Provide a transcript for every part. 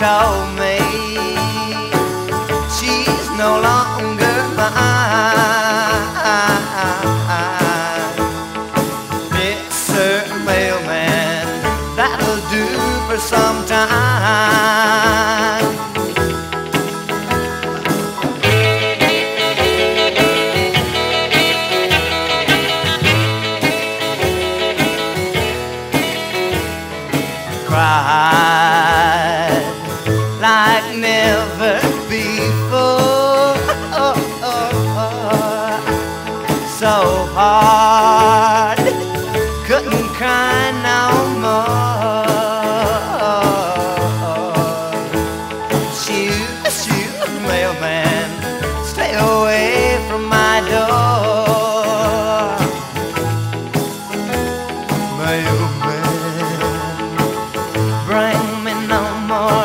told me she's no longer mine. Mr. Mailman, that'll do for some time. Cried like never before, so hard, couldn't cry no more. Shoot, shoot, mailman, stay away from my door. Mailman, bring me no more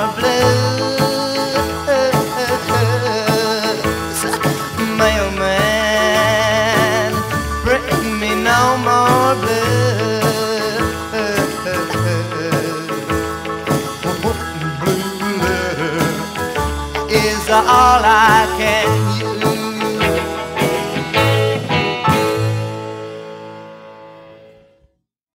blues. Mailman, bring me no more blues. One blue letter is all I can use.